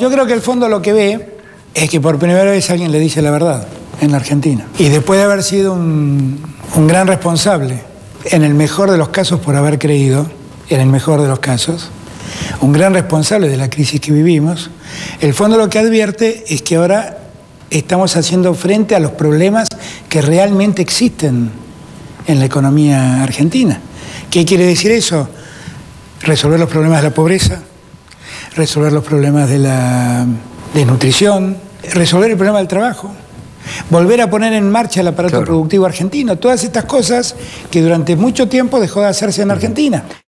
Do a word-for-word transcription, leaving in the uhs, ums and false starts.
Yo creo que el fondo lo que ve es que por primera vez alguien le dice la verdad en la Argentina. Y después de haber sido un, un gran responsable, en el mejor de los casos por haber creído, en el mejor de los casos, un gran responsable de la crisis que vivimos, el fondo lo que advierte es que ahora estamos haciendo frente a los problemas que realmente existen en la economía argentina. ¿Qué quiere decir eso? Resolver los problemas de la pobreza, resolver los problemas de la desnutrición, resolver el problema del trabajo, volver a poner en marcha el aparato claro. productivo argentino, todas estas cosas que durante mucho tiempo dejó de hacerse en Argentina.